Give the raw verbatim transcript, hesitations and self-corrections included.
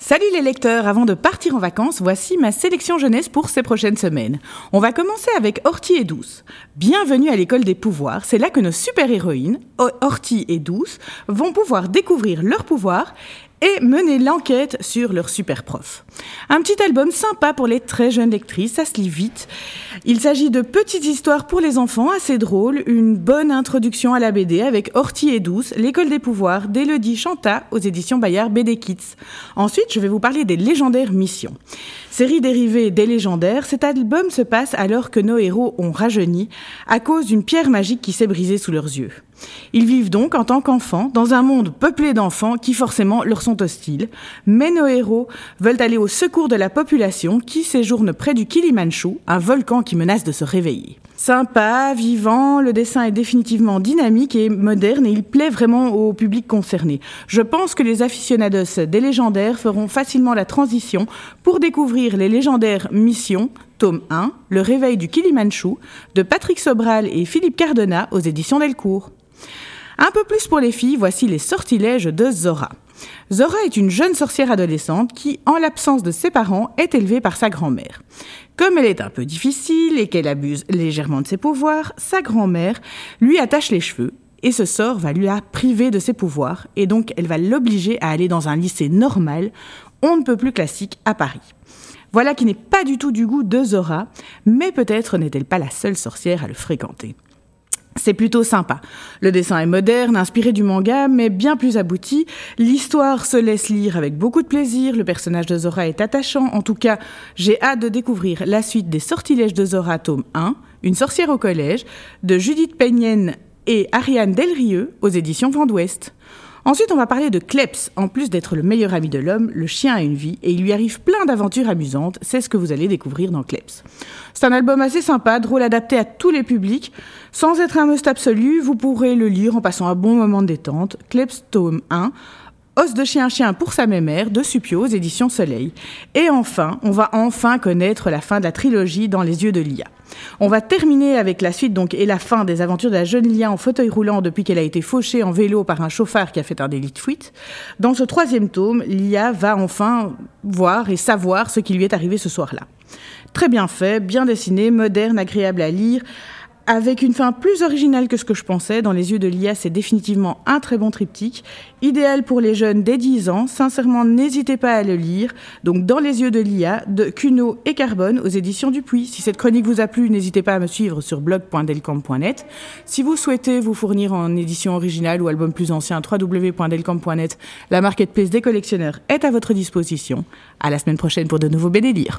Salut les lecteurs, avant de partir en vacances, voici ma sélection jeunesse pour ces prochaines semaines. On va commencer avec Horty et Douce. Bienvenue à l'école des pouvoirs, c'est là que nos super-héroïnes, Horty et Douce, vont pouvoir découvrir leurs pouvoirs et mener l'enquête sur leur super prof. Un petit album sympa pour les très jeunes lectrices, ça se lit vite. Il s'agit de petites histoires pour les enfants, assez drôles, une bonne introduction à la B D avec Horty et Douce, l'école des pouvoirs d'Élodie Chanta aux éditions Bayard B D Kids. Ensuite, je vais vous parler des légendaires missions. Série dérivée des légendaires, cet album se passe alors que nos héros ont rajeuni à cause d'une pierre magique qui s'est brisée sous leurs yeux. Ils vivent donc en tant qu'enfants dans un monde peuplé d'enfants qui forcément leur sont hostiles, mais nos héros veulent aller au secours de la population qui séjourne près du Kilimanjaro, un volcan qui menace de se réveiller. Sympa, vivant, le dessin est définitivement dynamique et moderne et il plaît vraiment au public concerné. Je pense que les aficionados des légendaires feront facilement la transition pour découvrir les légendaires missions, tome un, Le réveil du Kilimanjaro, de Patrick Sobral et Philippe Cardona aux éditions Delcourt. Un peu plus pour les filles, voici les sortilèges de Zora. Zora est une jeune sorcière adolescente qui, en l'absence de ses parents, est élevée par sa grand-mère. Comme elle est un peu difficile et qu'elle abuse légèrement de ses pouvoirs, sa grand-mère lui attache les cheveux et ce sort va lui la priver de ses pouvoirs et donc elle va l'obliger à aller dans un lycée normal, on ne peut plus classique, à Paris. Voilà qui n'est pas du tout du goût de Zora, mais peut-être n'est-elle pas la seule sorcière à le fréquenter. C'est plutôt sympa. Le dessin est moderne, inspiré du manga, mais bien plus abouti. L'histoire se laisse lire avec beaucoup de plaisir. Le personnage de Zora est attachant. En tout cas, j'ai hâte de découvrir la suite des Sortilèges de Zora, tome un, Une sorcière au collège, de Judith Peignen et Ariane Delrieux, aux éditions Vent d'Ouest. Ensuite, on va parler de Kleps. En plus d'être le meilleur ami de l'homme, le chien a une vie et il lui arrive plein d'aventures amusantes. C'est ce que vous allez découvrir dans Kleps. C'est un album assez sympa, drôle, adapté à tous les publics. Sans être un must absolu, vous pourrez le lire en passant un bon moment de détente. Kleps, tome un, Os de chien-chien pour sa mémère, de Supio, aux éditions Soleil. Et enfin, on va enfin connaître la fin de la trilogie Dans les yeux de Lia. On va terminer avec la suite donc et la fin des aventures de la jeune Lia en fauteuil roulant depuis qu'elle a été fauchée en vélo par un chauffard qui a fait un délit de fuite. Dans ce troisième tome, Lia va enfin voir et savoir ce qui lui est arrivé ce soir-là. Très bien fait, bien dessiné, moderne, agréable à lire, avec une fin plus originale que ce que je pensais. Dans les yeux de Lia, c'est définitivement un très bon triptyque. Idéal pour les jeunes dès dix ans. Sincèrement, n'hésitez pas à le lire. Donc, Dans les yeux de Lia, de Cuno et Carbone, aux éditions Dupuis. Si cette chronique vous a plu, n'hésitez pas à me suivre sur blog point delcamp point net. Si vous souhaitez vous fournir en édition originale ou album plus ancien, w w w point delcamp point net, la marketplace des collectionneurs est à votre disposition. À la semaine prochaine pour de nouveaux B D lire.